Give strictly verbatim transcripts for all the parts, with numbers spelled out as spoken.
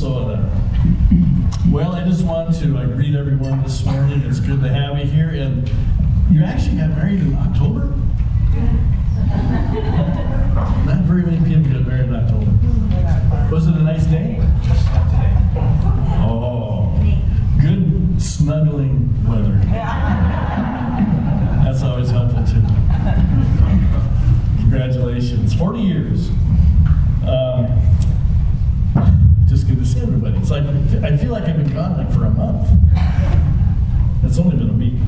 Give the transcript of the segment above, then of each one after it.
Minnesota. Well, I just want to uh, greet everyone this morning. It's good to have you here. And you actually got married in October? Not very many people get married in October. Was it a nice day? Oh, good snuggling weather. That's always helpful too. Congratulations. forty years. Um, just good to see everybody. It's like, I feel like I've been gone like for a month. It's only been a week.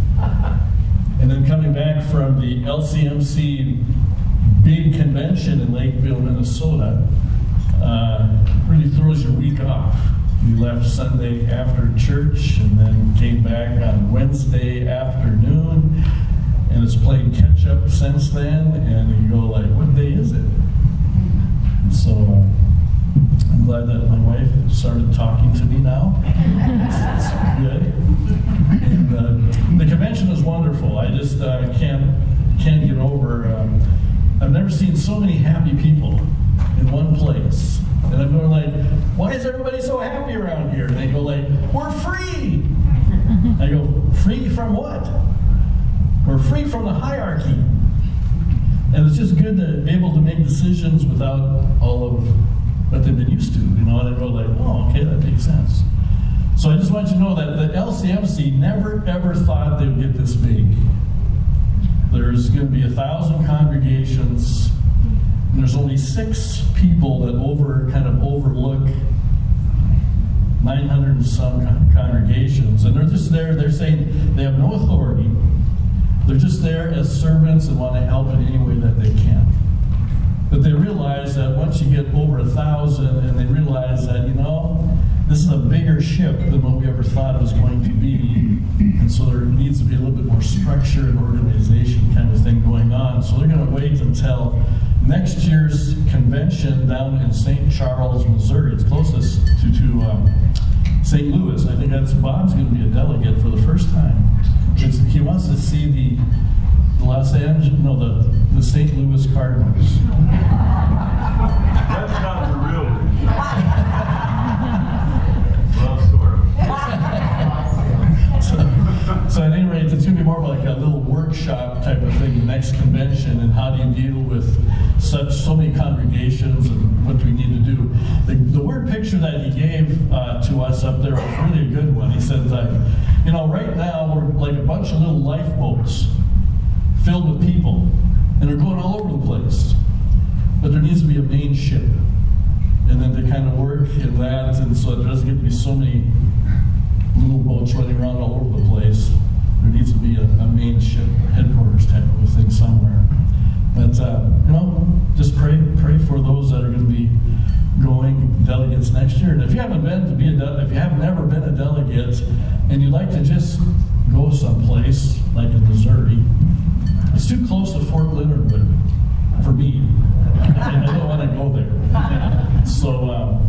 And then coming back from the L C M C big convention in Lakeville, Minnesota, uh, really throws your week off. We left Sunday after church and then came back on Wednesday afternoon, and it's played catch up since then, and you go like, what day is it? And so uh, I'm glad that my wife started talking to me now. It's, it's good. And uh, the convention was wonderful. I just uh, can't can't get over. Um, I've never seen so many happy people in one place. And I'm going like, why is everybody so happy around here? And they go like, we're free. I go, free from what? We're free from the hierarchy. And it's just good to be able to make decisions without all of what they've been used to. You know, and I go like, oh, okay, that makes sense. So I just want you to know that the L C M C never, ever thought they would get this big. There's going to be a thousand congregations, and there's only six people that over kind of overlook nine hundred and some con- congregations. And they're just there, they're saying they have no authority. They're just there as servants and want to help in any way that they can. But they realize that once you get over a thousand, and they realize that, you know, this is a bigger ship than what we ever thought it was going to be. And so there needs to be a little bit more structure and organization kind of thing going on. So they're going to wait until next year's convention down in Saint Charles, Missouri. It's closest to, to um, Saint Louis. I think that's Bob's going to be a delegate for the first time. It's, he wants to see the Los Angeles, no, the, the Saint Louis Cardinals. That's not the real reason. Well, sort of. so, so at any rate, it's going to be more of like a little workshop type of thing, the next convention, and how do you deal with such so many congregations and what do we need to do. The, the word picture that he gave uh, to us up there was really a good one. He said that, you know, right now we're like a bunch of little lifeboats filled with people, and they're going all over the place. But there needs to be a main ship, and then to kind of work in that, and so there doesn't get to be so many little boats running around all over the place. There needs to be a, a main ship, headquarters type of a thing somewhere. But uh, you know, just pray, pray for those that are going to be going delegates next year. And if you haven't been to be a, de- if you have never been a delegate, and you'd like to just go someplace like in Missouri, it's too close to Fort Leonard Wood for me, and I don't want to go there. So um,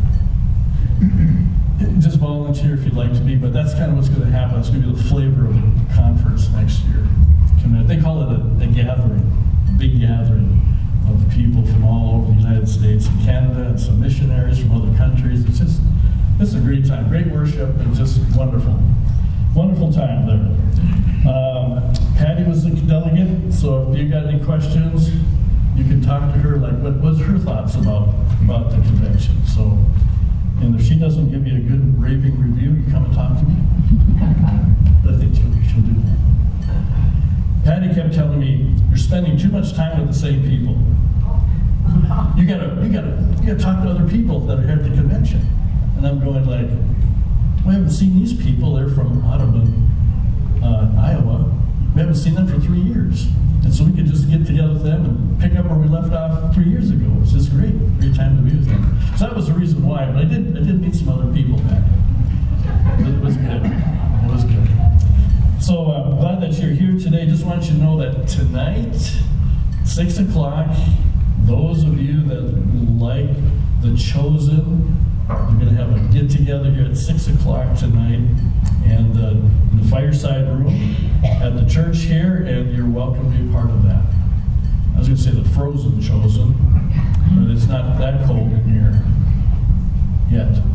just volunteer if you'd like to be, but that's kind of what's going to happen. It's going to be the flavor of the conference next year. They call it a, a gathering, a big gathering of people from all over the United States and Canada, and some missionaries from other countries. It's just, it's a great time, great worship, and just wonderful. Wonderful time there. Um, Patty was the delegate, so if you got any questions, you can talk to her, like what was her thoughts about, about the convention. So, and if she doesn't give you a good raving review, you come and talk to me. I think she'll, she'll do that. Patty kept telling me, you're spending too much time with the same people. You gotta, you gotta, you gotta talk to other people that are here at the convention. And I'm going like, we haven't seen these people. They're from Audubon, uh, Iowa. We haven't seen them for three years. And so we could just get together with them and pick up where we left off three years ago. It's just great. Great time to be with them. So that was the reason why. But I did I did meet some other people back. It was good. It was good. So I'm uh, glad that you're here today. Just want you to know that tonight, six o'clock, those of you that like The Chosen, we're going to have a get-together here at six o'clock tonight, and uh, in the fireside room at the church here, and you're welcome to be a part of that. I was going to say the frozen Chosen, but it's not that cold in here yet.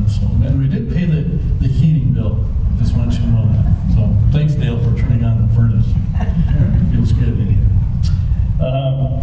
So, and we did pay the, the heating bill. Just want you to know that. So, thanks, Dale, for turning on the furnace. It feels good in here. Um,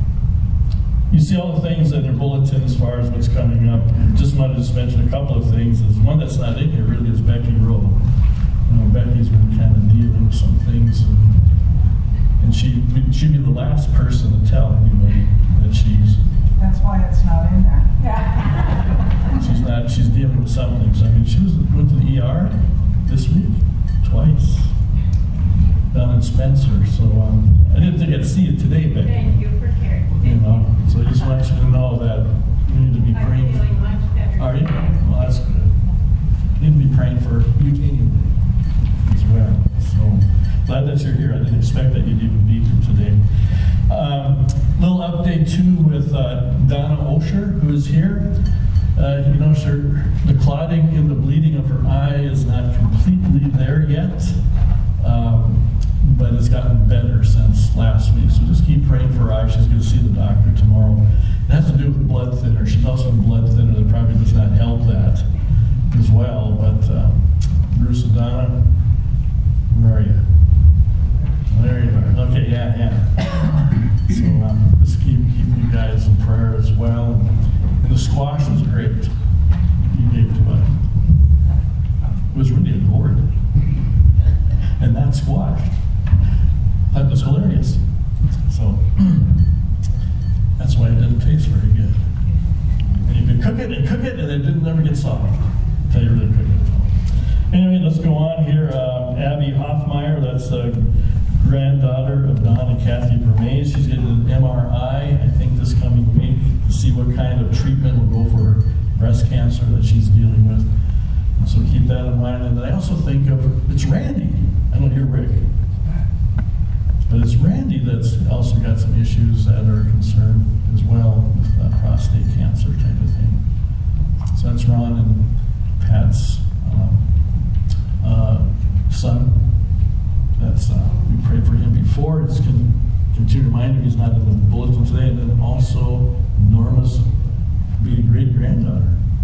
you see all the things in your bulletin as far as what's coming up. Just wanted to just mention a couple of things. Is one that's not in here really is Becky Rowe. You know, Becky's been kind of dealing with some things, and, and she she'd be the last person to tell anybody that she's. That's why it's not in there. Yeah. She's not. She's dealing with some things. I mean, she was went to the E R this week twice down in Spencer. So um, I didn't think I'd see it today, Becky. Thank you for caring. You know, so I just want you to know that you need to be I'm praying. feeling much better. Are you? Well, that's good. You need to be praying for you anyway as well. So glad that you're here. I didn't expect that you'd even be here today. Um, little update too with uh, Donna Osher, who is here. Uh, you know, sure, the clotting and the bleeding of her eye is not completely there yet, um, but it's gotten better since last week. So just keep praying for her eye. She's going to see the doctor tomorrow. It has to do with blood thinner. She's also on blood thinner that probably does not help that as well. But um, Bruce and Donna, where are you? There you are. Okay, yeah, yeah. So um, just keep keep you guys in prayer as well. And, and the squash was great. You gave to us. It was really adored. And that squash, that was hilarious. So that's why it didn't taste very good. And you could cook it and cook it, and it didn't never get soft until you really cook it. Anyway, let's go on here. Uh, Abby Hoffmeyer, that's the granddaughter of Don and Kathy Vermees. She's getting an M R I, I think, this coming week to see what kind of treatment will go for her breast cancer that she's dealing with. And so keep that in mind. And then I also think of, it's Randy. I don't hear Rick. But it's Randy that's also got some issues that are concerned as well with uh, prostate cancer type of thing. So that's Ron and Pat's um, uh, son. That's uh, we prayed for him before. It's can continue to remind him he's not in the bulletin today. And then also Norma's be a great granddaughter,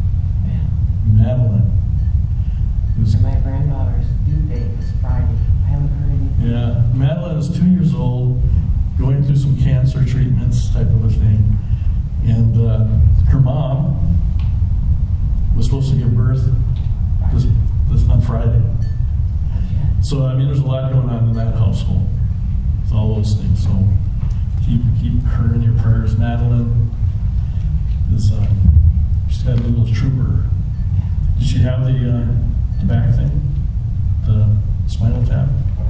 Madeline. Who's, My granddaughter's due date is Friday. I haven't heard anything. yeah, Madeline is two years old, going through some cancer treatments type of a thing, and uh, her mom was supposed to give birth this, this on Friday. So, I mean, there's a lot going on in that household. It's all those things. So, keep keep her in your prayers. Madeline is, uh, she's got a little trooper. Did she have the, uh, the back thing? The spinal tap?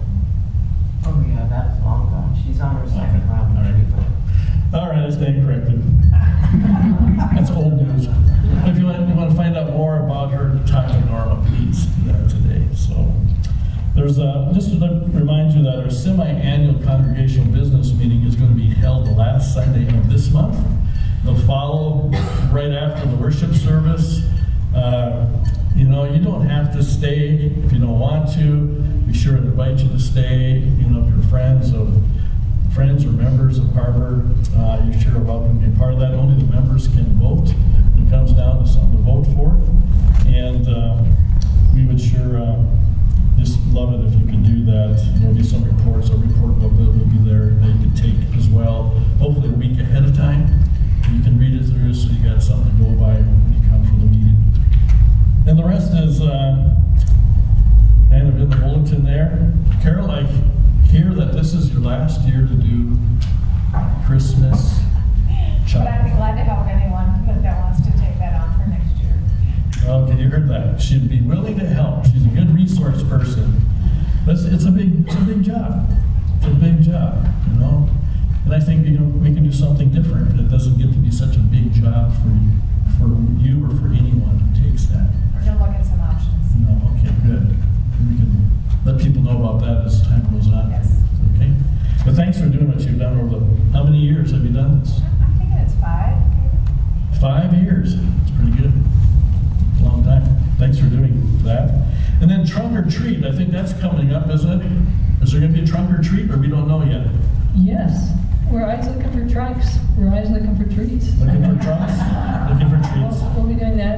Oh yeah, that's long gone. She's on her second Okay. round of All right. treatment. All right, I stand corrected. That's old news. If you want, you want to find out more about her, talk to Norma, please do that today. So. There's a, just to remind you that our semi-annual congregational business meeting is going to be held the last Sunday of this month. They'll follow right after the worship service. Uh, you know, you don't have to stay if you don't want to. Be sure to invite you to stay. You know, if you're friends of friends or members of Harbor, uh, you're sure welcome to be a part of that. Only the members can vote when it comes down to something to vote for. And uh, we would sure. Uh, Just love it if you could do that. There'll be some reports, a report book that will be there that you can take as well, hopefully a week ahead of time. You can read it through so you got something to go by when you come for the meeting. And the rest is uh, kind of in the bulletin there. Carol, I hear that this is your last year to do Christmas But I'd be shopping. glad to help anyone that wants to take that on for next year. Okay, you heard that. She'd be willing to help. She's a good resource person. But it's, it's a big, it's a big job. It's a big job, you know. And I think you know we can do something different. It doesn't get to be such a big job for you, for you or for anyone who takes that. We're gonna look at some options. No, okay, good. We can let people know about that as time goes on. Yes. Okay. But thanks for doing what you've done over the. How many years have you done this? I'm thinking it's five. Five years. It's pretty good. Long time. Thanks for doing that. And then trunk or treat. I think that's coming up, isn't it? Is there going to be a trunk or treat, or we don't know yet? Yes, we're always looking for trunks. We're always looking for treats. Looking for trunks? Looking for treats? We'll, we'll be doing that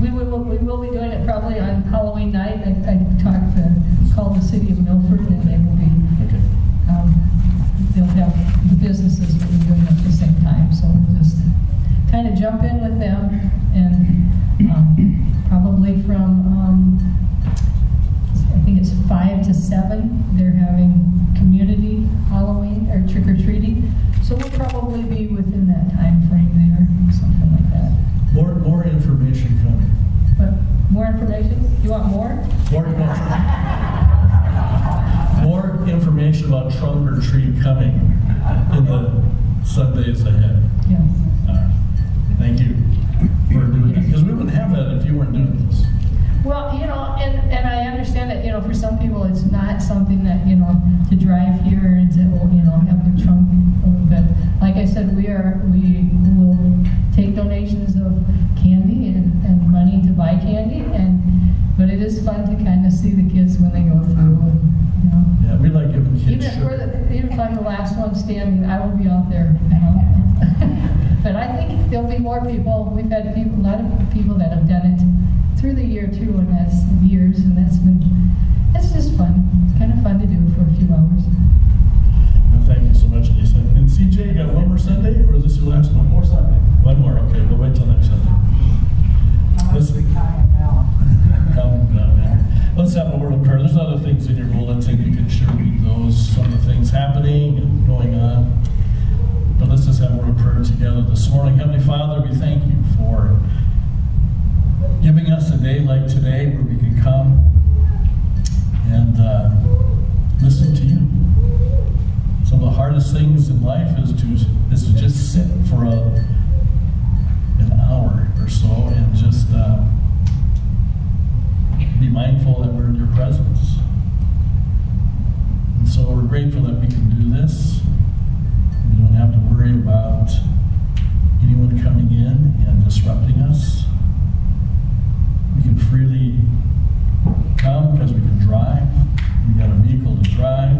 we will, we will be doing it probably on Halloween night. I, I talked to, called the city of Milford, and they will be, Okay. um, they'll have the businesses will be doing it at the same time, so we'll just kind of jump in with them, and um, probably from, um, I think it's five to seven, they're having community Halloween or trick or treating, so we'll probably be within that time frame there, something like that. More, more information coming. But more information? You want more? More, more information about trunk or treat coming in the Sundays ahead. Yes. All right. Thank you for doing it, because we wouldn't have that if you weren't doing this. Well, you know, and, and I understand that, you know, for some people it's not something that, you know, to drive here and to, you know, have their trunk, but like I said, we are, we will take donations of candy and, and money to buy candy, and, but it is fun to kind of see the kids when they go through, and, you know. Yeah, we like giving kids Even if we're sugar. the, even if I'm the last one standing, I will be out there, you know. But I think there'll be more people. We've had people, a lot of people that have done it through the year too, and that's years, and that's been, it's just fun. It's kind of fun to do for a few hours. Well, thank you so much, Lisa. And C J, you got one more Sunday, or is this your last one? More Sunday. One more, okay. We'll wait till next Sunday. I'm Let's, actually counting now. come down there. Let's have a word of prayer. There's other things in your bulletin. You can share with those, some of the things happening and going on. But let's just have a word of prayer together this morning. Heavenly Father, we thank you for giving us a day like today where we can come and uh, listen to you. Some of the hardest things in life is to is to just sit for a, an hour or so and just uh, be mindful that we're in your presence. And so we're grateful that we can do this. We don't have to worry about anyone coming in and disrupting us. We can freely come because we can drive. We got a vehicle to drive.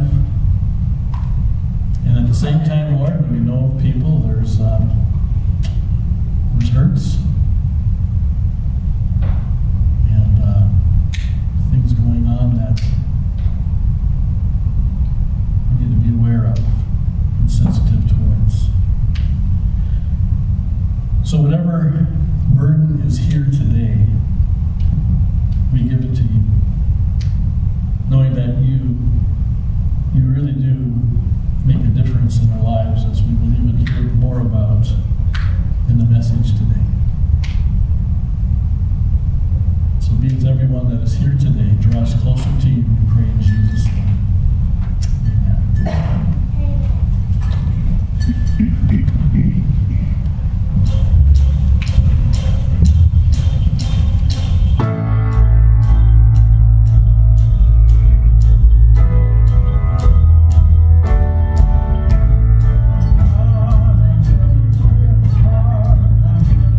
And at the same time, Lord, when we know of people, there's um, there's hurts and uh, things going on that we need to be aware of and sensitive towards. So whatever burden is here today, we give it to you, knowing that you you really do make a difference in our lives, as we will even hear more about in the message today. So be with everyone that is here today. Draw us closer to you, we pray in Jesus' name. Amen.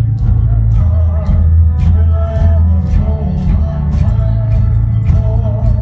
Oh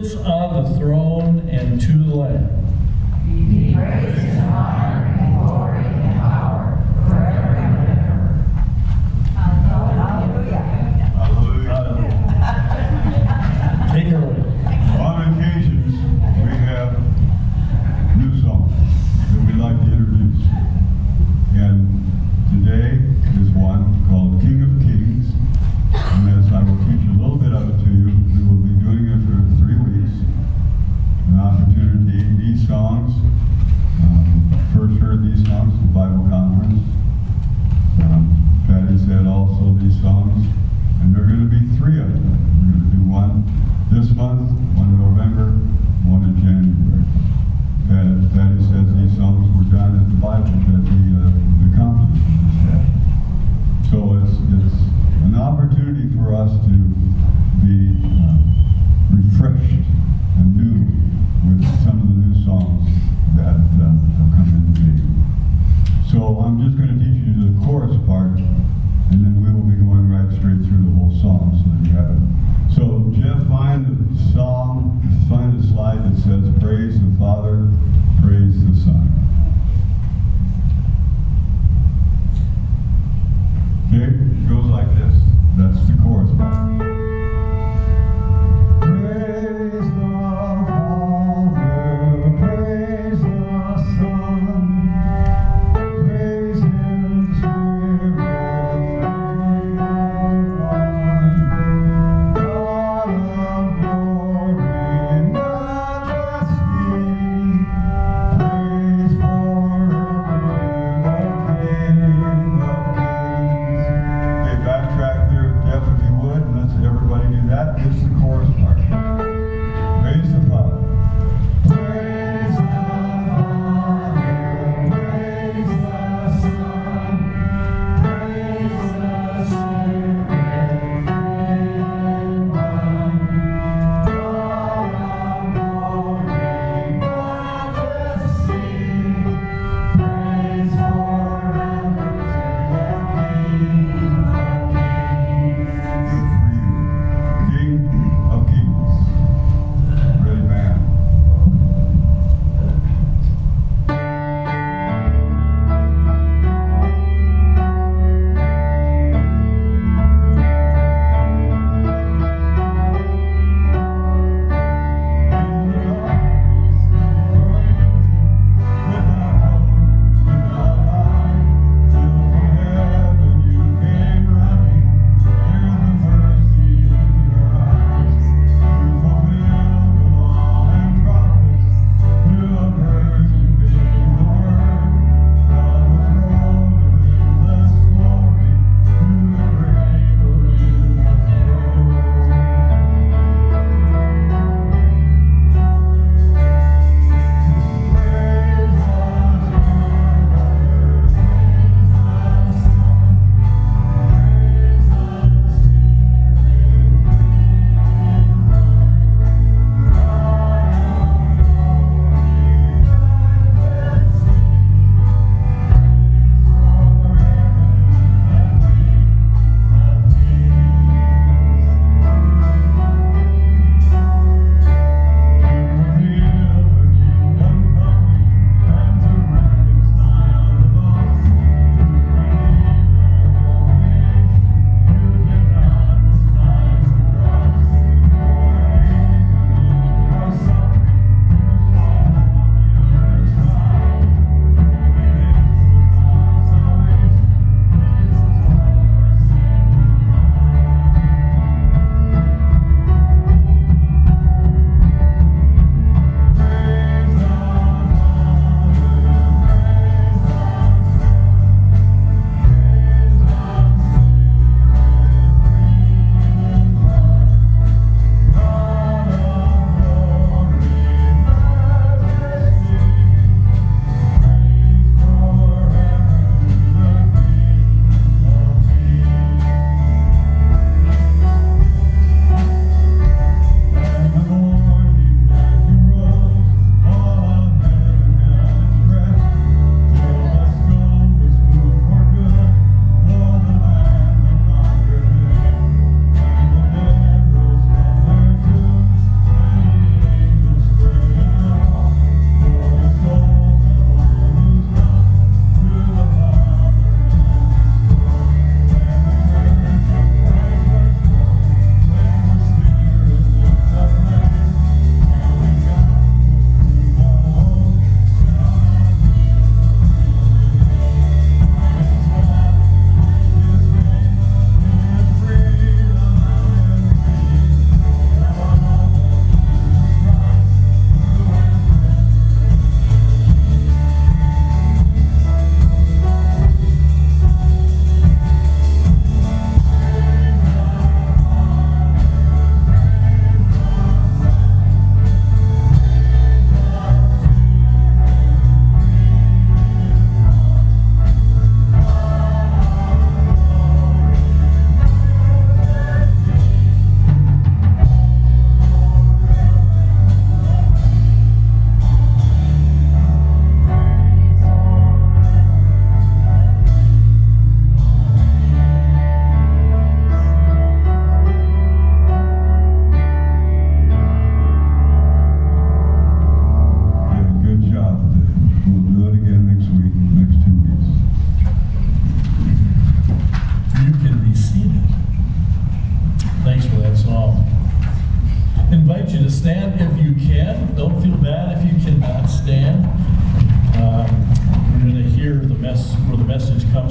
sits on the throne and to the Lamb. Be praise and honor and glory and power forever and ever. Hallelujah. Hallelujah. Hallelujah. Take her away. On occasions, we have new songs that we'd like to introduce. And today is one called King of Kings. And as I will teach a little bit of it to you, we will be doing it for three weeks. An opportunity, these songs, um, first heard these songs at the Bible conference. Um, Patty said also these songs, and there are going to be three of them. We're going to do one this month, one in November, one in January. Pat, Patty says these songs were done at the Bible, at the, uh, the conference we just had. So it's, it's an opportunity for us to be uh, refreshed and new with some of the new songs that uh, have come into being. So I'm just going to teach you the chorus part, and then we will be going right straight through the whole song so that you have it. So Jeff, find the song, find the slide that says praise the Father, praise the Son.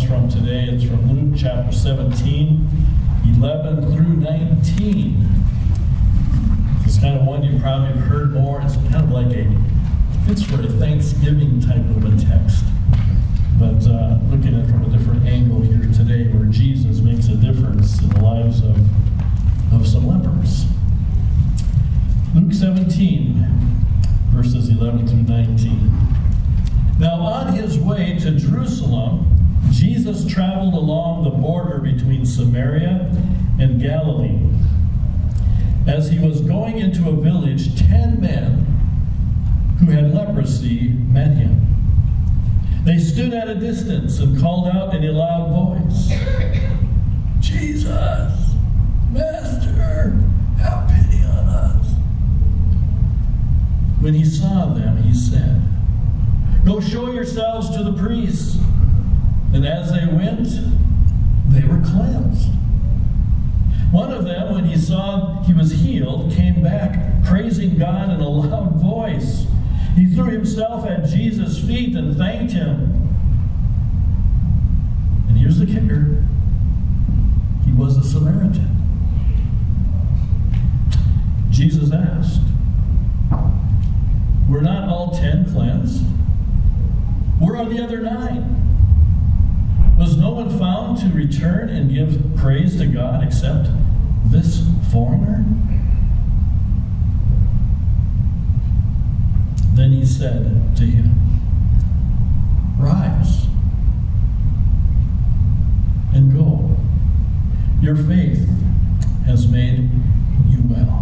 from today. It's from Luke chapter seventeen, eleven through nineteen. It's kind of one you probably have heard more. It's kind of like a, it's for a Thanksgiving type of a text. But uh, looking at it from a different angle here today, where Jesus makes a difference in the lives of, of some lepers. Luke seventeen, verses eleven through nineteen. Now on his way to Jerusalem, Jesus traveled along the border between Samaria and Galilee. As he was going into a village, ten men who had leprosy met him. They stood at a distance and called out in a loud voice, "Jesus, Master, have pity on us." When he saw them, he said, "Go show yourselves to the priests." And as they went, they were cleansed. One of them, when he saw he was healed, came back praising God in a loud voice. He threw himself at Jesus' feet and thanked him. And here's the kicker. He was a Samaritan. Jesus asked, "Were not all ten cleansed? Where are the other nine? Was no one found to return and give praise to God except this foreigner?" Then he said to him, "Rise and go. Your faith has made you well."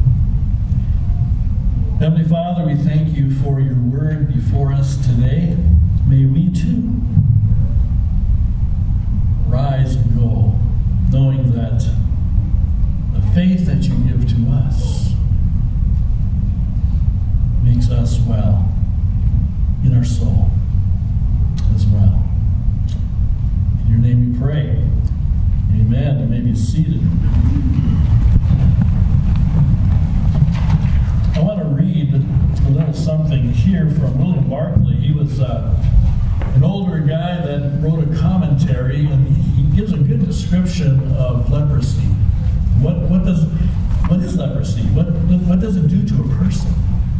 Heavenly Father, we thank you for your word before us today. May we too rise and go, knowing that the faith that you give to us makes us well in our soul as well. In your name we pray. Amen. You may be seated. I want to read a little something here from William Barclay. He was uh, an older guy that wrote a commentary, and he gives a good description of leprosy. What what does what is leprosy? What what does it do to a person?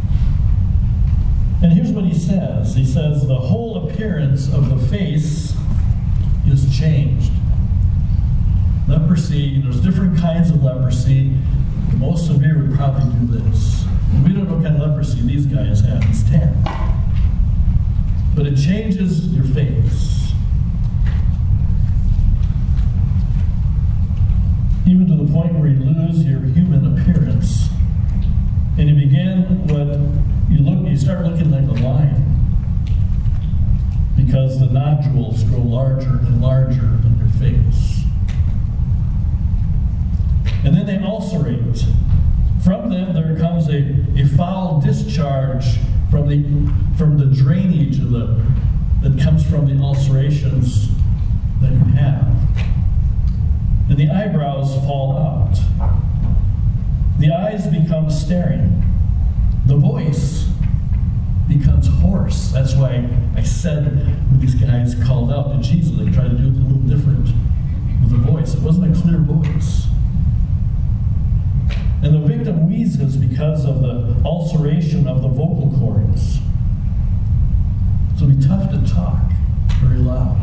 And here's what he says. He says the whole appearance of the face is changed. Leprosy, there's different kinds of leprosy. The most severe would probably do this. We don't know what kind of leprosy these guys have. It's ten. But it changes your face. Even to the point where you lose your human appearance. And you begin what you look you start looking like a lion. Because the nodules grow larger and larger on your face. And then they ulcerate. From them there comes a, a foul discharge from the from the drainage of the that comes from the ulcerations that you have. And the eyebrows fall out. The eyes become staring. The voice becomes hoarse. That's why I said when these guys called out to Jesus, they tried to do it a little different with the voice. It wasn't a clear voice. And the victim wheezes because of the ulceration of the vocal cords. So it'll be tough to talk very loud.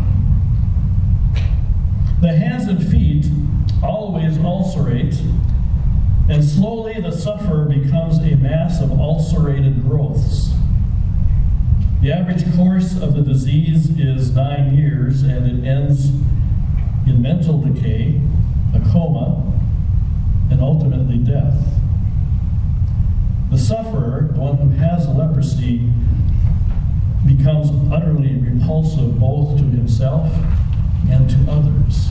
The hands and feet always ulcerate, and slowly the sufferer becomes a mass of ulcerated growths. The average course of the disease is nine years, and it ends in mental decay, a coma, and ultimately death. The sufferer, the one who has leprosy, becomes utterly repulsive both to himself and to others.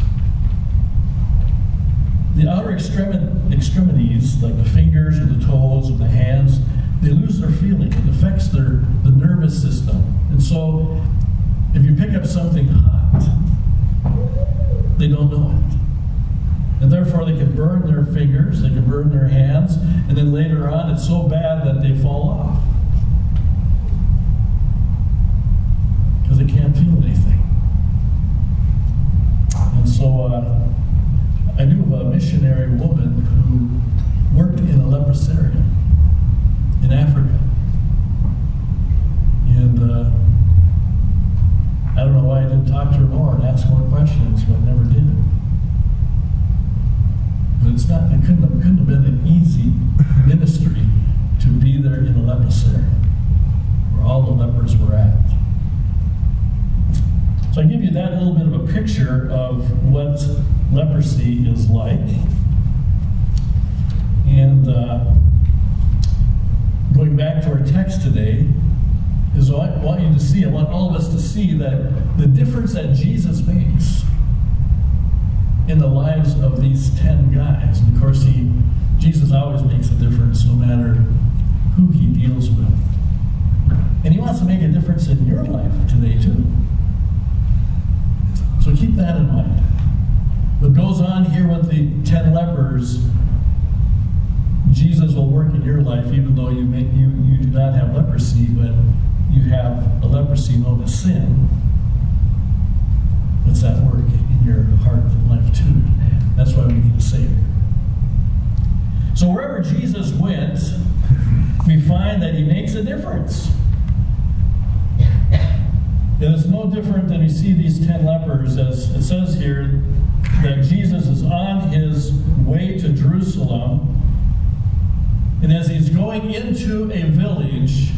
The outer extremi- extremities, like the fingers or the toes or the hands, they lose their feeling. It affects their the nervous system. And so, if you pick up something hot, they don't know it. And therefore they can burn their fingers, they can burn their hands, and then later on it's so bad that they fall off. Because they can't feel anything. in Africa. And uh, I don't know why I didn't talk to her more and ask more questions, but I never did. But it's not, it couldn't have, couldn't have been an easy ministry to be there in the lepicary, where all the lepers were at. So I give you that little bit of a picture of what leprosy is like. And uh, going back to our text today, is I want you to see, I want all of us to see that the difference that Jesus makes in the lives of these ten guys. And of course, he, Jesus always makes a difference no matter who he deals with. And he wants to make a difference in your life today, too. So keep that in mind. What goes on here with the ten lepers, Jesus will work in your life, even though you, may, you, you do not have leprosy, but you have a leprosy known as sin. That's at work in your heart and life too. That's why we need a Savior. So wherever Jesus went, we find that he makes a difference. It is no different than we see these ten lepers, as it says here, that Jesus is on his way to Jerusalem, and as he's going into a village,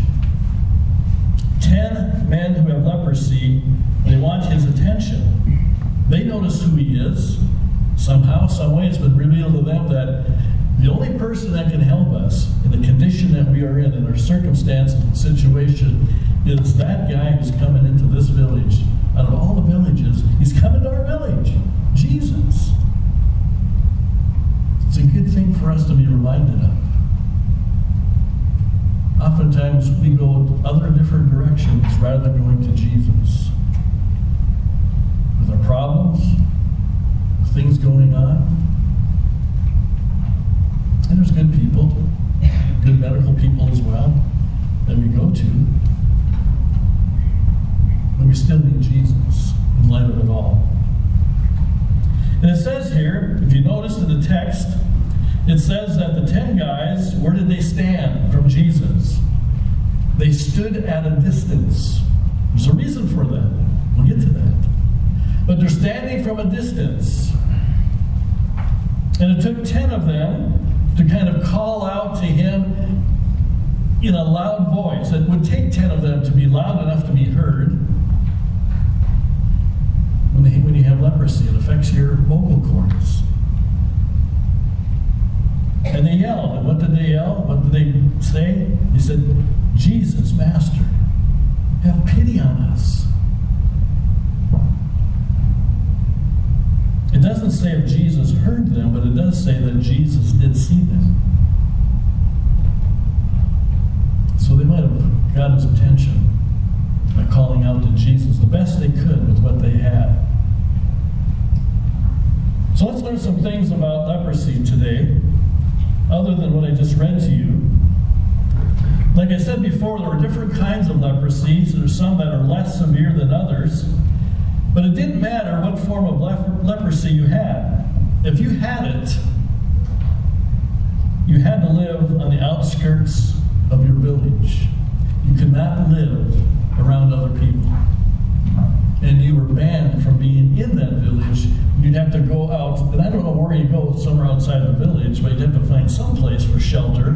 ten men who have leprosy, they want his attention. They notice who he is. Somehow, some way, it's been revealed to them that the only person that can help us in the condition that we are in, in our circumstance and situation, is that guy who's coming into this village. Out of all the villages, he's coming to our village. Jesus. It's a good thing for us to be reminded of. Oftentimes we go other different directions rather than going to Jesus. With our problems, with things going on. And there's good people, good medical people as well, that we go to. But we still need Jesus in light of it all. And it says here, if you notice in the text, it says that the ten guys, where did they stand from Jesus? They stood at a distance. There's a reason for that. We'll get to that. But they're standing from a distance. And it took ten of them to kind of call out to him in a loud voice. It would take ten of them to be loud enough to be heard. When, they, when you have leprosy, it affects your vocal cords. And they yelled. And what did they yell? What did they say? They said, Jesus, Master, have pity on us. It doesn't say if Jesus heard them, but it does say that Jesus did see them. So they might have got his attention by calling out to Jesus the best they could with what they had. So let's learn some things about leprosy today, other than what I just read to you. Like I said before, there were different kinds of leprosies. There's some that are less severe than others. But it didn't matter what form of lep- leprosy you had. If you had it, you had to live on the outskirts of your village. You could not live around other people. And you were banned from being in that village. You'd have to go out, and I don't know where you go, somewhere outside the village, but you'd have to find some place for shelter.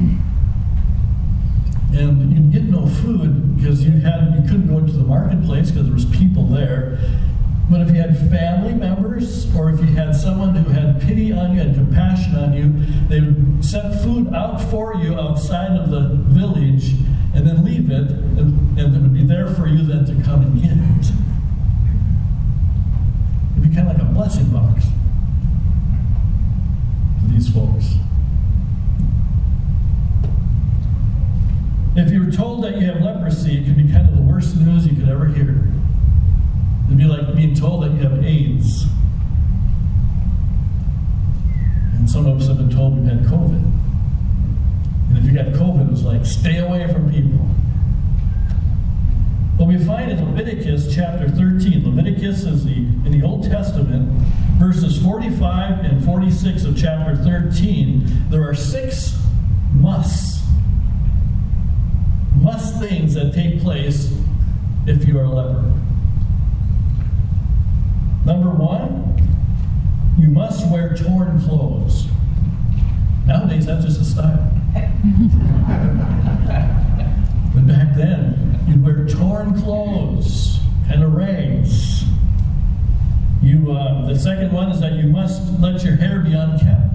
And you'd get no food because you had you couldn't go into the marketplace because there was people there. But if you had family members, or if you had someone who had pity on you and compassion on you, they would set food out for you outside of the village and then leave it, and, and it would be there for you then to come and get it. It'd be kind of like a blessing box to these folks. If you were told that you have leprosy, it could be kind of the worst news you could ever hear. It'd be like being told that you have AIDS. And some of us have been told we've had COVID. And if you got COVID, it was like, stay away from people. Well, we find in Leviticus chapter thirteen, Leviticus is the in the Old Testament, verses forty-five and forty-six of chapter thirteen, there are six musts things that take place if you are a leper. Number one, you must wear torn clothes. Nowadays, that's just a style. But back then, you'd wear torn clothes and rags. You, uh, the second one is that you must let your hair be unkempt.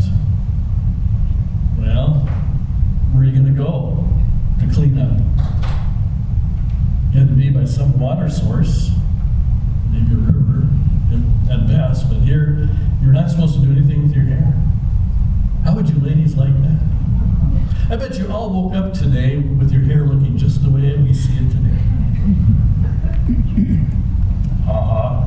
Well, where are you going to go to clean up? You had to be by some water source, maybe a river at best, but here, you're not supposed to do anything with your hair. How would you ladies like that? I bet you all woke up today with your hair looking just the way we see it today. Uh-huh.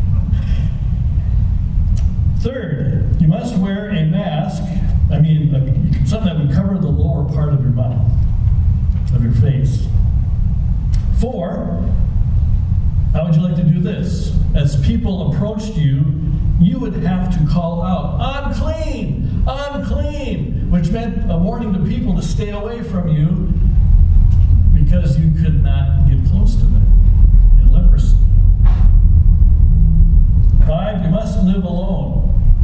Third, you must wear a mask, I mean, a, something that would cover the lower part of your mouth, of your face. Four, how would you like to do this? As people approached you, you would have to call out, unclean, unclean, which meant a warning to people to stay away from you because you could not get close to them in leprosy. Five, you must live alone.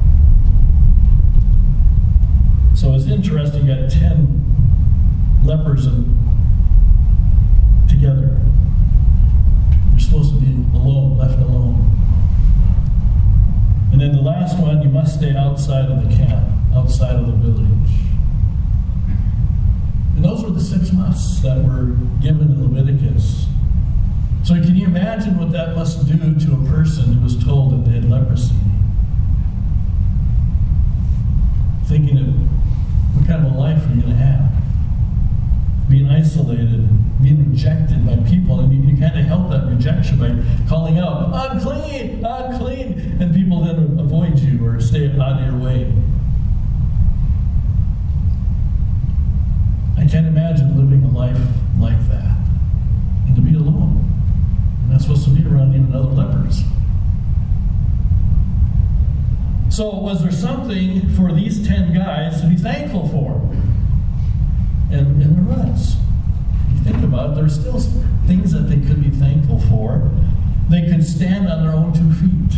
So it's interesting, you got ten lepers in, together. You're supposed to be alone, left alone. And then the last one, you must stay outside of the camp, outside of the village. And those were the six musts that were given in Leviticus. So can you imagine what that must do to a person who was told that they had leprosy? Thinking of what kind of a life are you going to have? Being isolated, being rejected by people, and you, you kind of help that rejection by calling out, unclean, unclean, and people then avoid you or stay out of your way. I can't imagine living a life like that, and to be alone. You're not supposed to be around even other lepers. So was there something for these ten guys to be thankful for? And, and there was. If you think about it, there's still things that they could be thankful for. They could stand on their own two feet.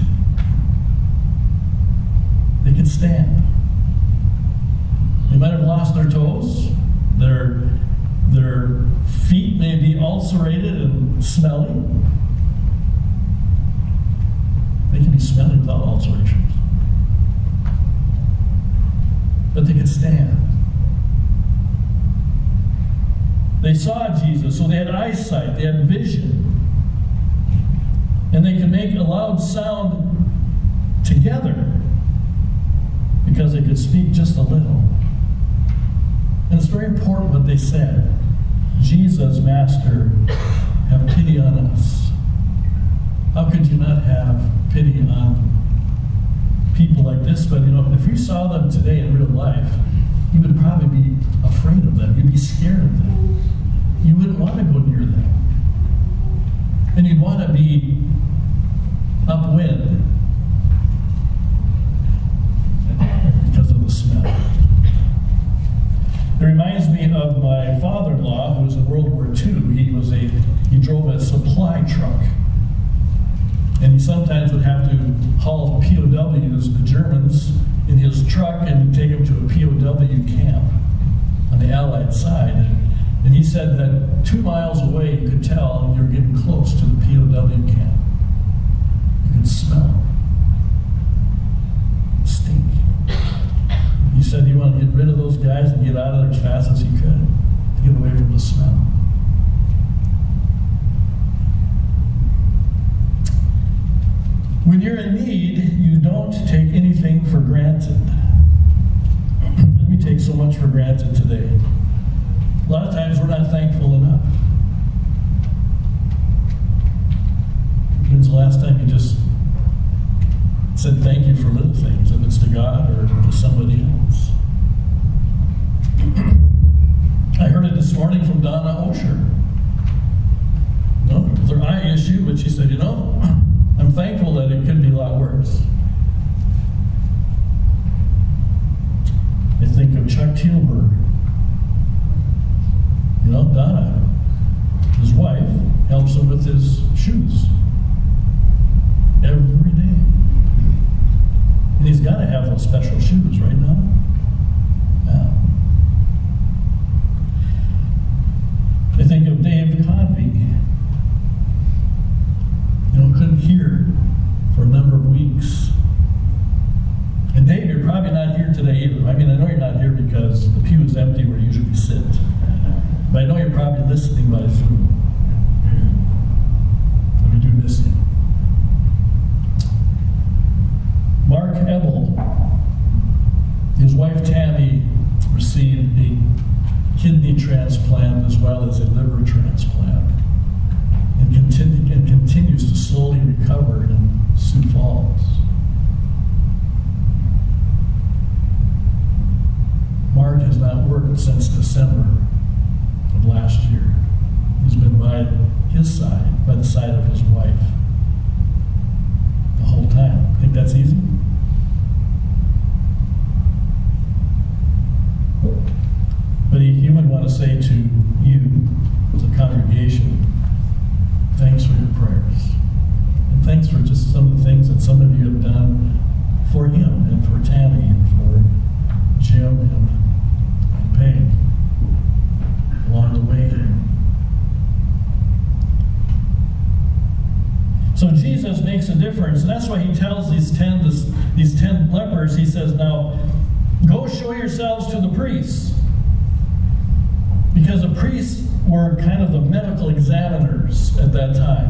They could stand. They might have lost their toes. Their, their feet may be ulcerated and smelly. They can be smelly without ulcerations. But they could stand. They saw Jesus, so they had eyesight, they had vision. And they could make a loud sound together because they could speak just a little. And it's very important what they said. Jesus, Master, have pity on us. How could you not have pity on people like this? But you know, if you saw them today in real life, you would probably be afraid of them. You'd be scared of them. You wouldn't want to go near them. And you'd want to be upwind because of the smell. It reminds me of my father-in-law, who was in World War Two. He was a he drove a supply truck. And he sometimes would have to haul P O Ws, the Germans, in his truck and take them to a P O W camp on the Allied side. And, and he said that two miles away you could tell you were getting close to the P O W camp. You could smell it. Stink. He said he wanted to get rid of those guys and get out of there as fast as he could to get away from the smell. When you're in need, you don't take anything for granted. We take so much for granted today. A lot of times we're not thankful enough. When's the last time you just said thank you for little things, if it's to God or to somebody else? I heard it this morning from Donna Osher. No, with her eye issue, but she said, you know, I'm thankful that it could be a lot worse. I think of Chuck Teelberg. You know, Donna, him with his shoes every day. And he's got to have those special shoes, right now? Yeah. I think of Dave Convey. You know, couldn't hear for a number of weeks. And Dave, you're probably not here today either. I mean, I know you're not here because the pew is empty where you usually sit. But I know you're probably listening by Zoom. And we do miss you. Mark Ebel, his wife Tammy received a kidney transplant as well as a liver transplant, and, continue, and continues to slowly recover in Sioux Falls. Mark has not worked since December of last year. He's been by his side, by the side of his wife, the whole time. Think that's easy? But he, he would want to say to you, as a congregation, thanks for your prayers. And thanks for just some of the things that some of you have done for him and for Tammy and for Jim and, and Peg along the way here. So Jesus makes a difference, and that's why he tells these ten, this, these ten lepers, he says, now, go show yourselves to the priests. Because the priests were kind of the medical examiners at that time.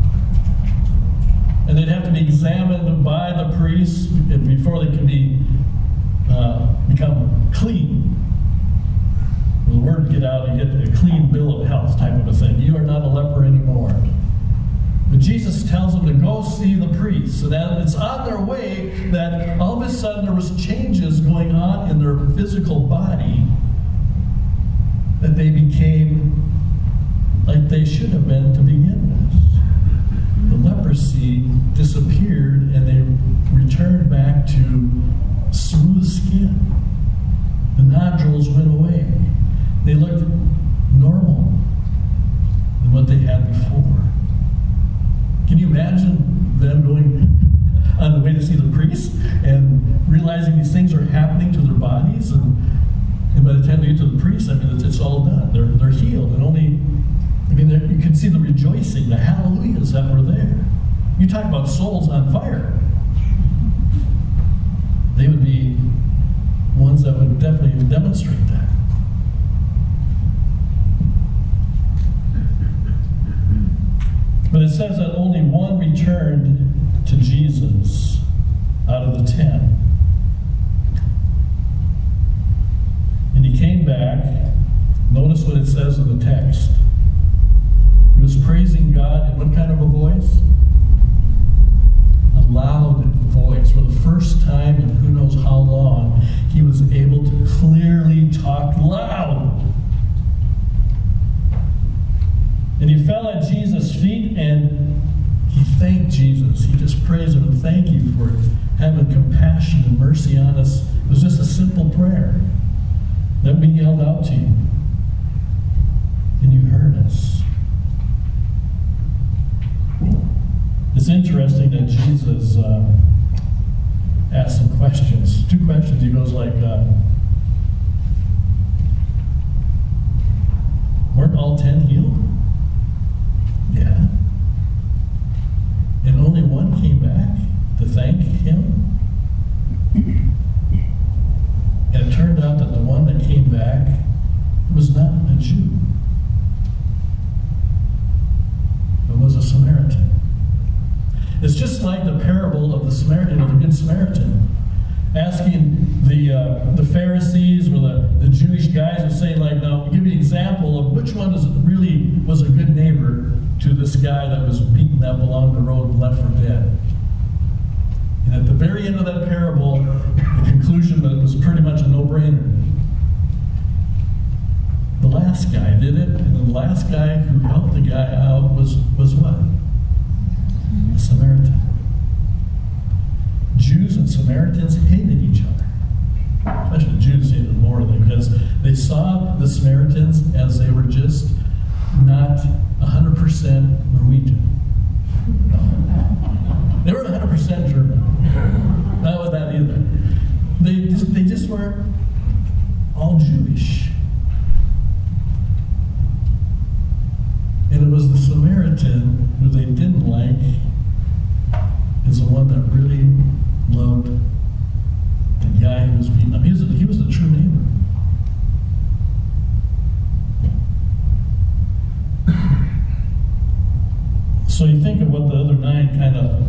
And they'd have to be examined by the priests before they could be uh, become clean. The word get out and get a clean bill of health type of a thing. You are not a leper anymore. But Jesus tells them to go see the priests. And that it's on their way that all of a sudden there was changes going on in their physical body, that they became like they should have been to begin with. The leprosy disappeared and they returned back to smooth skin. The nodules went away. They looked normal than what they had before. Can you imagine them going on the way to see the priest and realizing these things are happening to their bodies? And, and by the time they get to the priest, I mean, it's, it's all done. They're, they're healed. And only, I mean, you can see the rejoicing, the hallelujahs that were there. You talk about souls on fire. They would be ones that would definitely demonstrate that. But it says that only one returned to Jesus out of the ten. And he came back. Notice what it says in the text. He was praising God in what kind of a voice? A loud voice. For the first time in who knows how long, he was able to clearly talk loud. And he fell at Jesus' feet and he thanked Jesus. He just praised him and thank you for having compassion and mercy on us. It was just a simple prayer that we yelled out to you. And you heard us. It's interesting that Jesus uh, asked some questions. Two questions. He goes like, uh, weren't all ten healed? Yeah. And only one came back to thank him. And it turned out that the one that came back was not a Jew, but was a Samaritan. It's just like the parable of the Samaritan, of the Good Samaritan, asking the uh, the Pharisees or the, the Jewish guys and saying, like, now, give me an example of which one is really was a good neighbor to this guy that was beaten up along the road and left for dead. And at the very end of that parable, the conclusion that it was pretty much a no-brainer. The last guy did it, and the last guy who helped the guy out was, was what? A Samaritan. Jews and Samaritans hated each other. Especially Jews hated more because they saw the Samaritans as they were just not one hundred percent were all Jewish. And it was the Samaritan who they didn't like is the one that really loved the guy who was beaten up. He was, a, he was a true neighbor. So you think of what the other nine kind of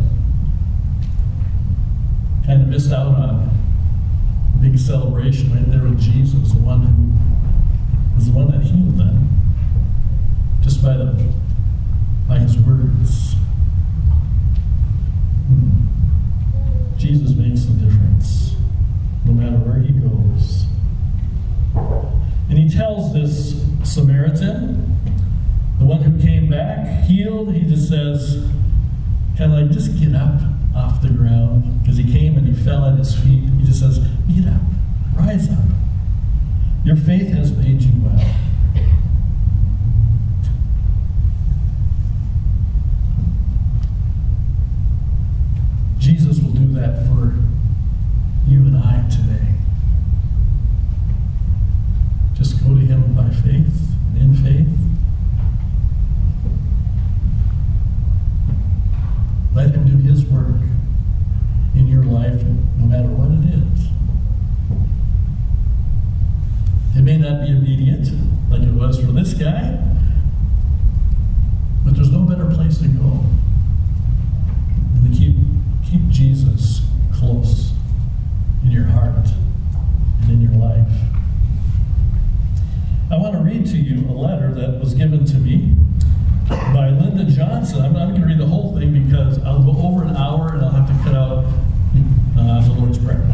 kind of missed out on. Big celebration right there with Jesus, the one who was the one that healed them, just by the by his words. Hmm. Jesus makes the difference, no matter where he goes. And he tells this Samaritan, the one who came back, healed, he just says, kind of like, just get up off the ground, because he came and he fell at his feet. He just says, get up, rise up. Your faith has made you well. Jesus will do that for you and I today. Just go to him by faith and in faith. Let him do his work in your life, no matter what it is. It may not be immediate, like it was for this guy, but there's no better place to go than to keep, keep Jesus close in your heart and in your life. I want to read to you a letter that was given to me by Linda Johnson. I'm not going to read the whole thing because I'll go over an hour and I'll have to cut out uh, the Lord's Prayer.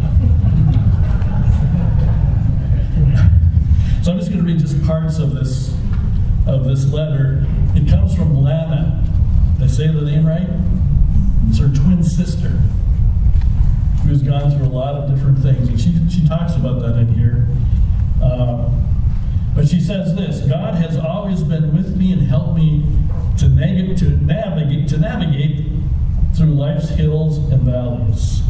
So I'm just going to read just parts of this of this letter. It comes from Lana. Did I say the name right? It's her twin sister, who's gone through a lot of different things, and she she talks about that in here. Uh, But she says this: God has always been with me and helped me to, neg- to navigate to navigate through life's hills and valleys.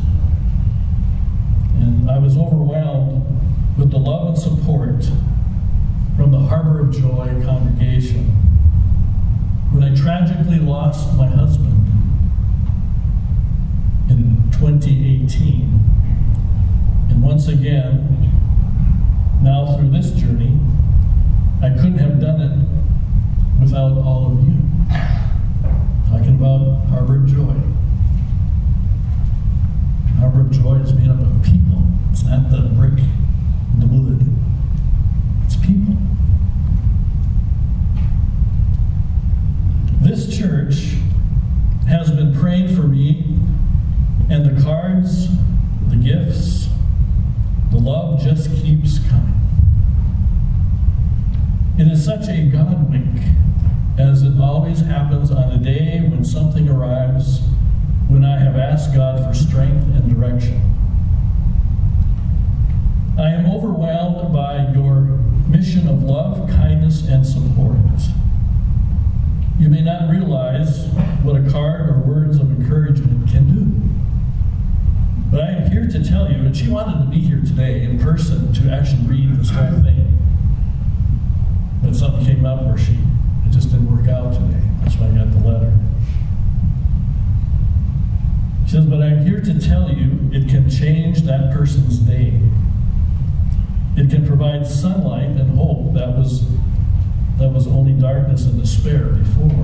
And I was overwhelmed with the love and support from the Harbor of Joy congregation when I tragically lost my husband in twenty eighteen. And once again, now through this journey, I couldn't have done it without all of you. Talking about Harbor of Joy. Harbor of Joy is made up of people. It's not the brick and the wood. It's people. This church has been praying for me, and the cards, the gifts, the love just keeps coming. It is such a God wink, as it always happens on a day when something arrives, when I have asked God for strength and direction. I am overwhelmed by your mission of love, kindness, and support. You may not realize what a card or words of encouragement can do. But I am here to tell you, and she wanted to be here today in person to actually read this whole thing. But something came up where she, it just didn't work out today. That's why I got the letter. She says, but I'm here to tell you it can change that person's day. It can provide sunlight and hope that was that was only darkness and despair before.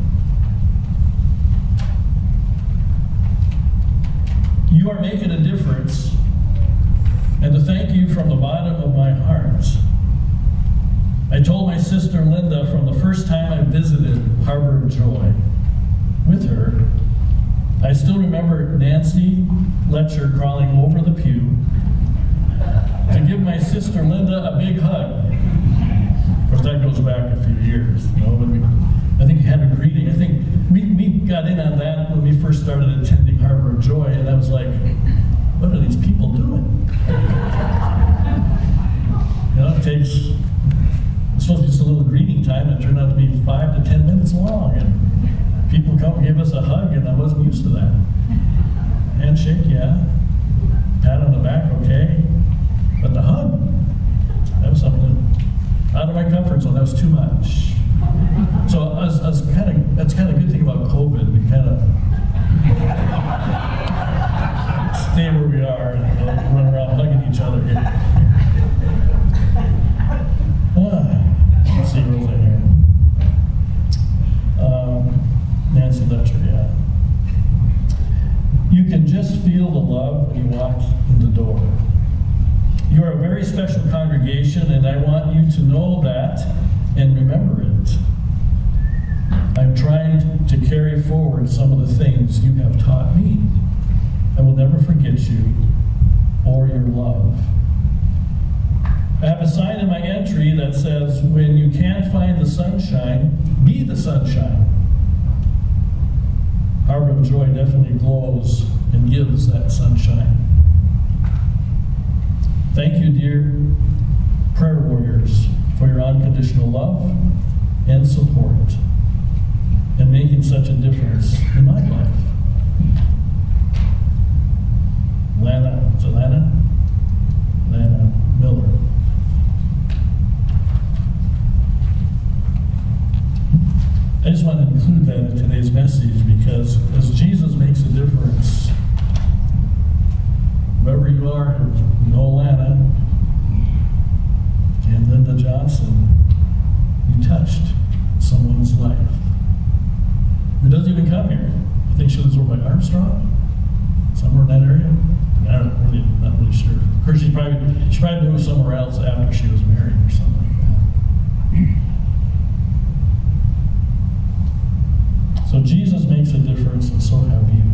You are making a difference, and to thank you from the bottom of my heart. I told my sister Linda from the first time I visited Harbor of Joy with her. I still remember Nancy Letcher crawling over the pew to give my sister Linda a big hug. Of course, that goes back a few years. You know, when we, I think you had a greeting. I think we, we got in on that when we first started attending Harbor of Joy, and I was like, what are these people doing? You know, it takes... It's supposed to be just a little greeting time, and it turned out to be five to ten minutes long. And people come and give us a hug, and I wasn't used to that. Handshake, yeah. Pat on the back, okay. out of my comfort zone. That was too much. So I was, I was kind of, that's kind of a good thing about COVID. We kind of stay where we are and uh, run around hugging each other here. Ah, let's see what's in here. Um, Nancy Letcher, yeah. You can just feel the love when you walk in the door. You are a very special congregation, and I want you to know that and remember it. I'm trying to carry forward some of the things you have taught me. I will never forget you or your love. I have a sign in my entry that says, when you can't find the sunshine, be the sunshine. Harbor of Joy definitely glows and gives that sunshine. Thank you, dear prayer warriors, for your unconditional love and support and making such a difference in my life. Lana, is it Lana? Lana Miller. I just want to include that in today's message because as Jesus makes a difference, wherever you are, you know Lana and Linda Johnson, you touched someone's life. Who doesn't even come here. I think she lives over by Armstrong, somewhere in that area. I don't really, not really sure. Of course, she probably she probably moved somewhere else after she was married or something like that. So Jesus makes a difference, and so have you.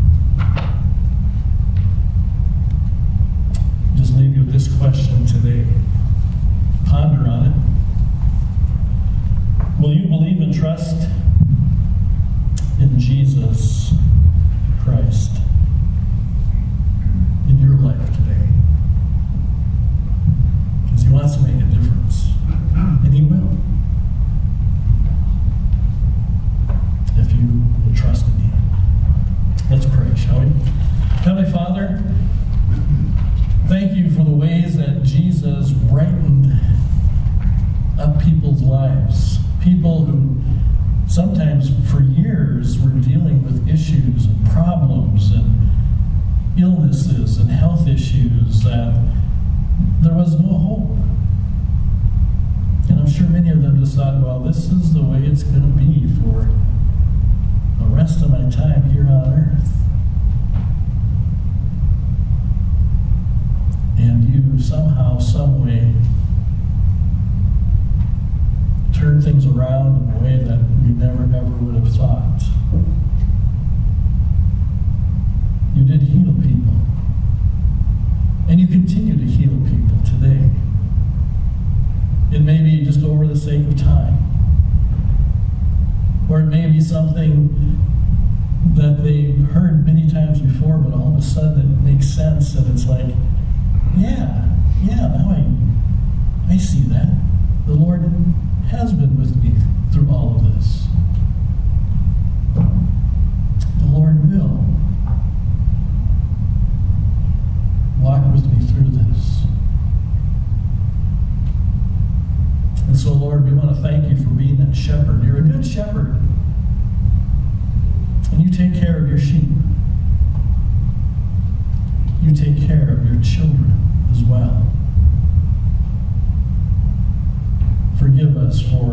Just leave you with this question today. Ponder on it. Will you believe and trust in Jesus Christ in your life today? Because he wants to make a difference. And he will. If you will trust in him. Let's pray, shall we? Heavenly Father, thank you for the ways that Jesus brightened up people's lives. People who sometimes for years were dealing with issues and problems and illnesses and health issues that there was no hope. And I'm sure many of them just thought, well, this is the way it's going to be for the rest of my time here on earth. And you somehow, some way, turn things around in a way that we never, ever would have thought. You did heal people. And you continue to heal people today. It may be just over the sake of time. Or it may be something that they've heard many times before, but all of a sudden it makes sense and it's like, yeah, yeah, now I, I see that. The Lord has been with me through all of this. The Lord will walk with me through this. And so, Lord, we want to thank you for being that shepherd. You're a good shepherd. And you take care of your sheep. You take care of your children as well. Forgive us for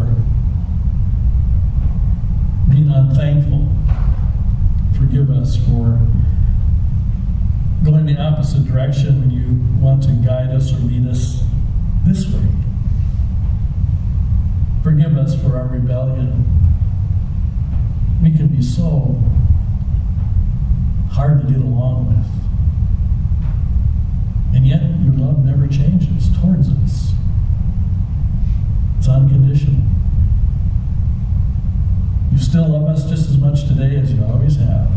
being unthankful. Forgive us for going the opposite direction when you want to guide us or lead us this way. Forgive us for our rebellion. We can be so hard to get along with. And yet, your love never changes towards us. It's unconditional. You still love us just as much today as you always have.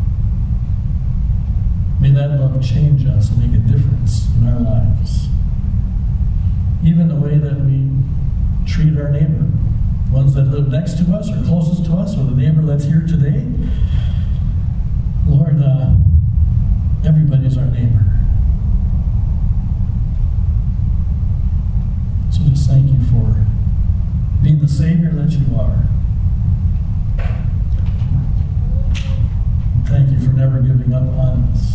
May that love change us and make a difference in our lives. Even the way that we treat our neighbor, ones that live next to us or closest to us, or the neighbor that's here today. Lord, uh, everybody's our neighbor. So just thank you for the Savior that you are. Thank you for never giving up on us.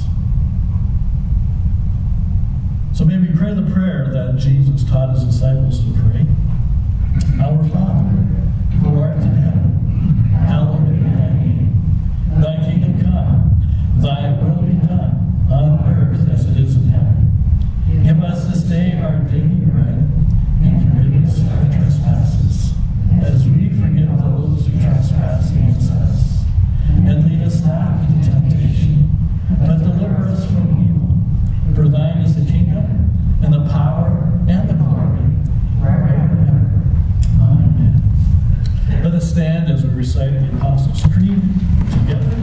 So may we pray the prayer that Jesus taught his disciples to pray. Our Father, who art in heaven, hallowed be thy name. Thy kingdom come, thy will be done, on earth as it is in heaven. Give us this day our daily bread, and forgive us our trespasses, as we forgive those who trespass against us. And lead us not into temptation, but deliver us from evil. For thine is the kingdom, and the power, and the glory, forever and ever. Amen. Let us stand as we recite the Apostles' Creed together.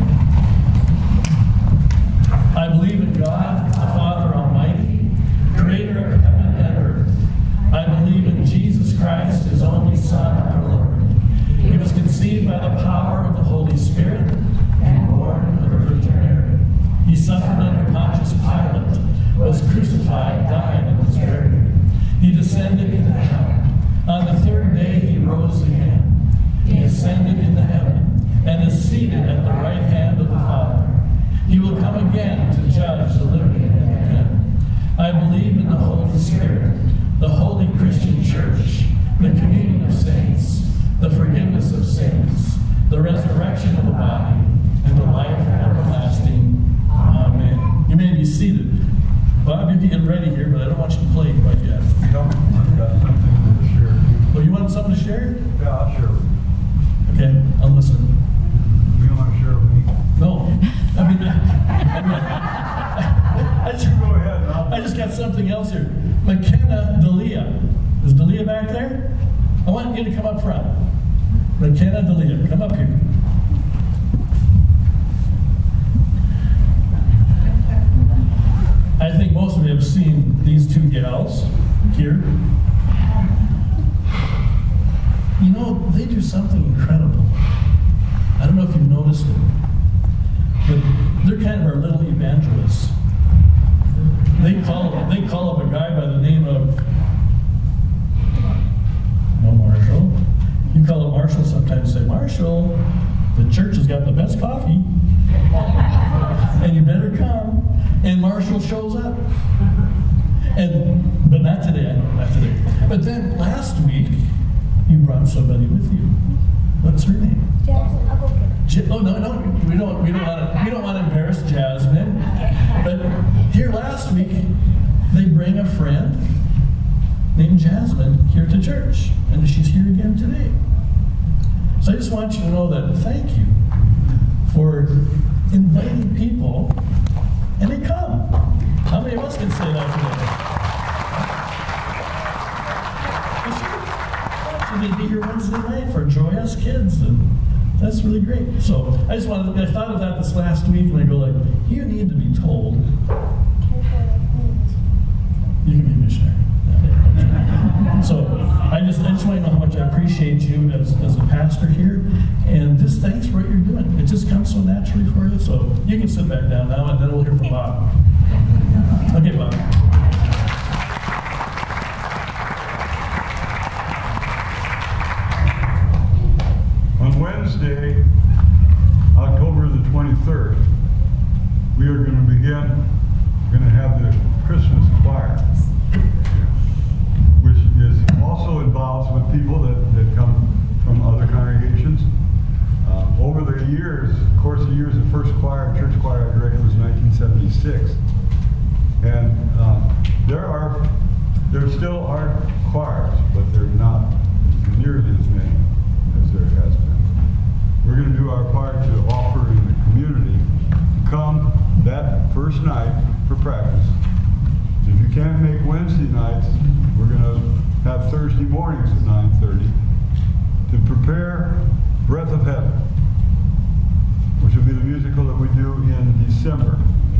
I believe in God, the Father Almighty, creator of heaven and earth. I believe in Jesus Christ, his only Son, our Lord. He was conceived by the power of the Holy Spirit and born of the Virgin Mary. He suffered under Pontius Pilate, was crucified, died, and was buried. He descended into hell. On the third day he rose again. He ascended into heaven and is seated at the right hand of the Father. He will come again to judge the living and the dead. I believe in the Holy Spirit, the holy Christian church, the communion of saints, the forgiveness of sins, the resurrection of the body, and the life everlasting. Amen. You may be seated. Bob, you can get ready here, but I don't want you to play quite yet. Come, I've got something to share. Oh, you want something to share? Yeah, I'll share with you. Okay, I'll listen. You want to share with me? No. I mean, I, mean, I, just, Go ahead. I'll- I just got something else here. McKenna Dalia. Is Dalia back there? I want you to come up front. McKenna Dalia, come up here. I think most of you have seen these two gals here. You know, they do something incredible. I don't know if you've noticed it, but they're kind of our little evangelists. They call they call up a guy by the name of no Marshall. You call him Marshall sometimes. Say, Marshall, the church has got the best coffee, and you better come. And Marshall shows up. And but not today, not today. But then last week, you brought somebody with you. What's her name? Jasmine, I'll go get her. Ja- oh no, no, we don't, we don't want to, we don't want to embarrass Jasmine. But here last week, they bring a friend named Jasmine here to church, and she's here again today. So I just want you to know that thank you for inviting people, and they come. How many of us can say that today? So they'd be here Wednesday night for Joyous Kids, and that's really great. So I just wanted, I thought of that this last week, and I go like, you need to be told. You can be a missionary. Yeah. So I just, I just want to know how much I appreciate you as, as a pastor here, and just thanks for what you're doing. It just comes so naturally for you. So you can sit back down now, and then we'll hear from Bob. Okay, Bob. On Wednesday, October the twenty-third, we are going to begin, going to have the Christmas choir, which is also involves with people that, that come from other congregations. Uh, over the years, course of years, the first choir, church choir I directed was nineteen seventy-six. And uh, there are, there still are choirs, but they're not nearly as many as there has been. We're going to do our part to offer in the community to come that first night for practice. If you can't make Wednesday nights, we're going to have Thursday mornings at nine thirty to prepare Breath of Heaven, which will be the musical that we do in December.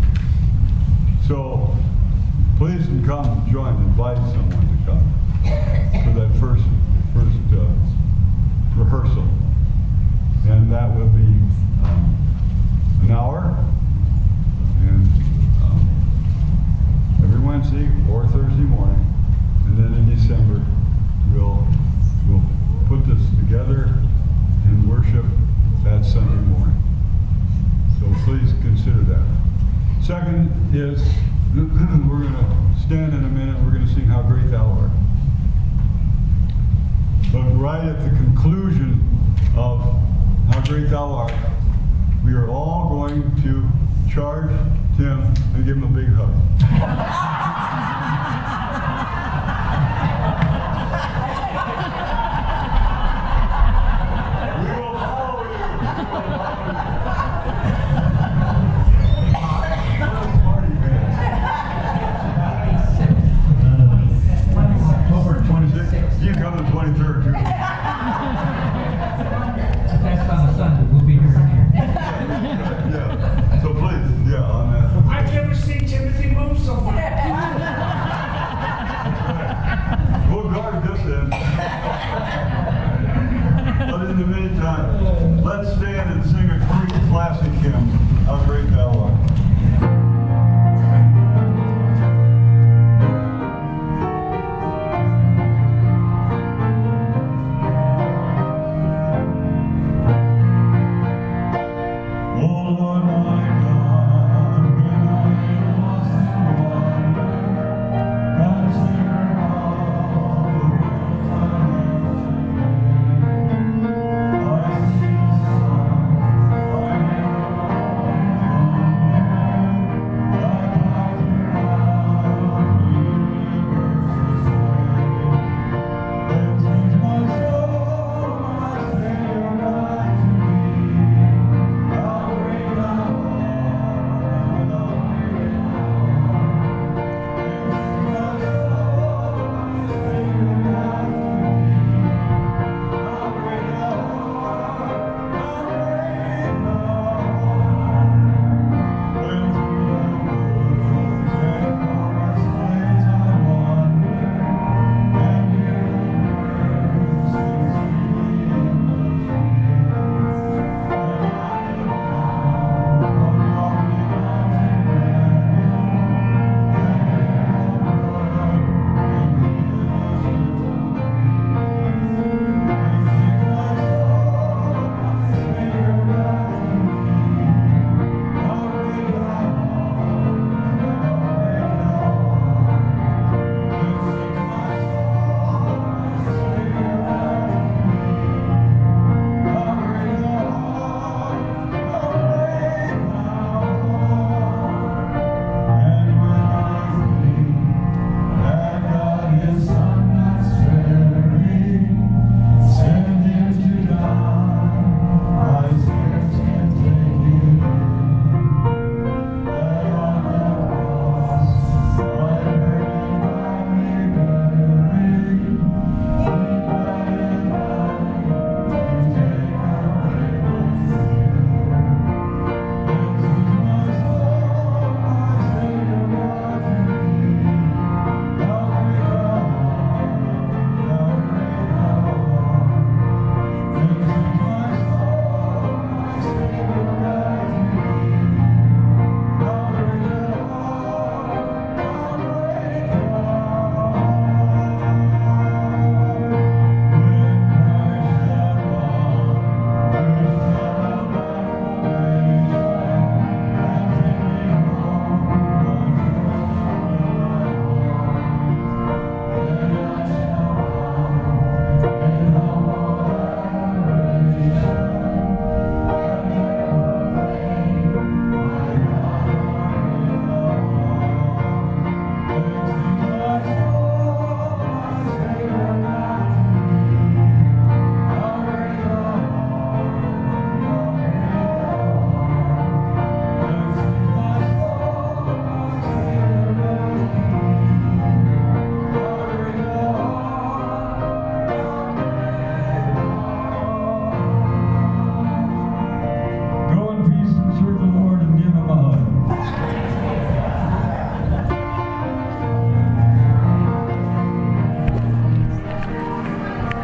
So please come join, invite someone to come for that first first uh, rehearsal. And that will be um, an hour, and um, every Wednesday or Thursday morning, and then in December we'll we'll put this second is, we're going to stand in a minute, we're going to sing How Great Thou Art. But right at the conclusion of How Great Thou Art, we are all going to charge Tim and give him a big hug. We will follow you. October twenty-sixth. You come the twenty-third too. That's on a Sunday, we'll be here and here. Yeah. So please, yeah, on that. I've never seen Timothy move so fast. We'll guard this then. But in the meantime, let's stay